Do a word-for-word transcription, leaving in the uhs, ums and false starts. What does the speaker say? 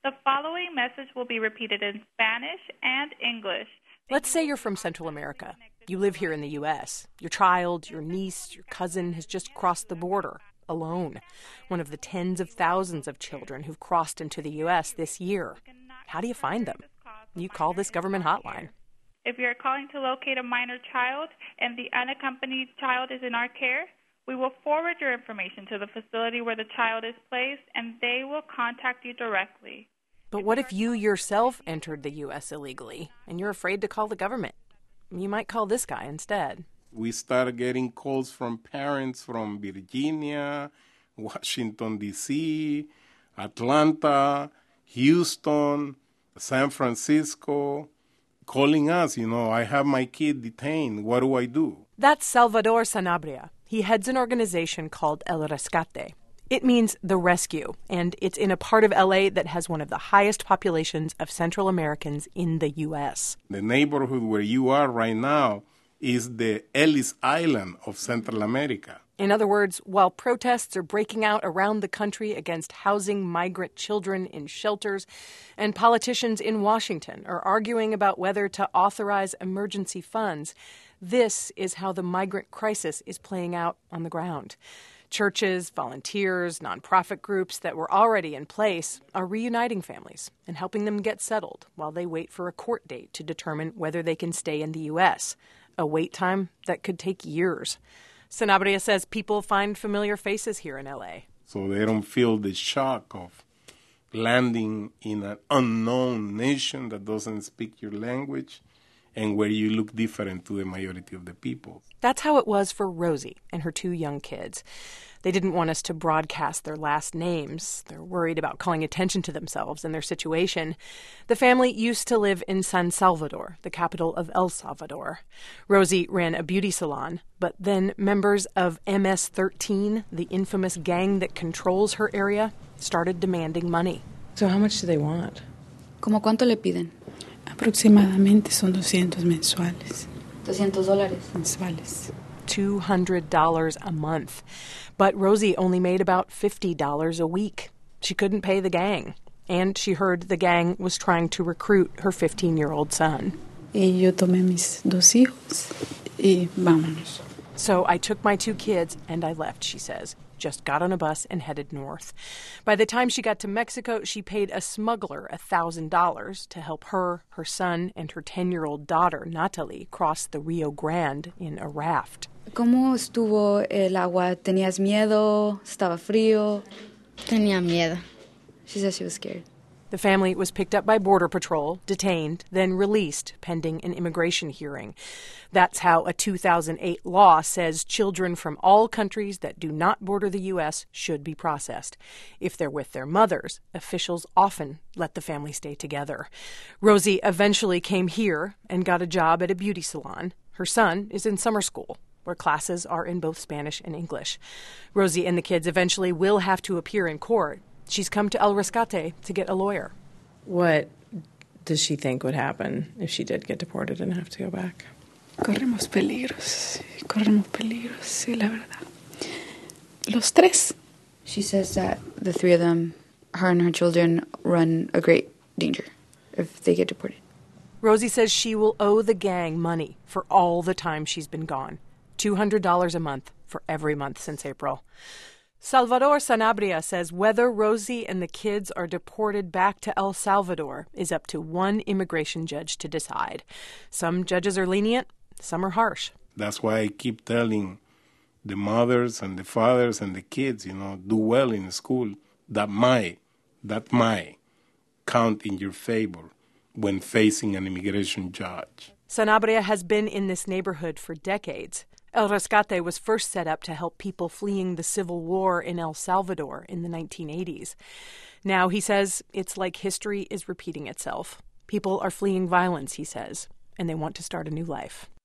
The following message will be repeated in Spanish and English. Let's say you're from Central America. You live here in the U S. Your child, your niece, your cousin has just crossed the border, alone. One of the tens of thousands of children who've crossed into the U S this year. How do you find them? You call this government hotline. If you're calling to locate a minor child and the unaccompanied child is in our care, we will forward your information to the facility where the child is placed, and they will contact you directly. But what if you yourself entered the U S illegally and you're afraid to call the government? You might call this guy instead. We started getting calls from parents from Virginia, Washington, D C, Atlanta, Houston, San Francisco, calling us, you know, I have my kid detained. What do I do? That's Salvador Sanabria. He heads an organization called El Rescate. It means the rescue, and it's in a part of L A that has one of the highest populations of Central Americans in the U S. The neighborhood where you are right now is the Ellis Island of Central America. In other words, while protests are breaking out around the country against housing migrant children in shelters, and politicians in Washington are arguing about whether to authorize emergency funds, this is how the migrant crisis is playing out on the ground. Churches, volunteers, nonprofit groups that were already in place are reuniting families and helping them get settled while they wait for a court date to determine whether they can stay in the U S, a wait time that could take years. Sanabria says people find familiar faces here in L A. So they don't feel the shock of landing in an unknown nation that doesn't speak your language and where you look different to the majority of the people. That's how it was for Rosie and her two young kids. They didn't want us to broadcast their last names. They're worried about calling attention to themselves and their situation. The family used to live in San Salvador, the capital of El Salvador. Rosie ran a beauty salon, but then members of M S thirteen, the infamous gang that controls her area, started demanding money. So how much do they want? ¿Cómo cuánto le piden? Aproximadamente son doscientos mensuales. doscientos dólares. Mensuales. two hundred dollars a month. But Rosie only made about fifty dollars a week. She couldn't pay the gang. And she heard the gang was trying to recruit her fifteen-year-old son. Y yo tomé mis dos hijos y vámonos. So I took my two kids and I left, she says. Just got on a bus and headed north. By the time she got to Mexico, she paid a smuggler one thousand dollars to help her, her son, and her ten-year-old daughter, Natalie, cross the Rio Grande in a raft. ¿Cómo estuvo el agua? ¿Tenías miedo? ¿Estaba frío? Tenía miedo. She said she was scared. The family was picked up by Border Patrol, detained, then released pending an immigration hearing. That's how a two thousand eight law says children from all countries that do not border the U S should be processed. If they're with their mothers, officials often let the family stay together. Rosie eventually came here and got a job at a beauty salon. Her son is in summer school, where classes are in both Spanish and English. Rosie and the kids eventually will have to appear in court. She's come to El Rescate to get a lawyer. What does she think would happen if she did get deported and have to go back? Corremos peligros. Corremos peligros, sí, la verdad. Los tres. She says that the three of them, her and her children, run a great danger if they get deported. Rosie says she will owe the gang money for all the time she's been gone. two hundred dollars a month for every month since April. Salvador Sanabria says whether Rosie and the kids are deported back to El Salvador is up to one immigration judge to decide. Some judges are lenient, some are harsh. That's why I keep telling the mothers and the fathers and the kids, you know, do well in school. That might, that might count in your favor when facing an immigration judge. Sanabria has been in this neighborhood for decades. El Rescate was first set up to help people fleeing the civil war in El Salvador in the nineteen eighties. Now, he says, it's like history is repeating itself. People are fleeing violence, he says, and they want to start a new life.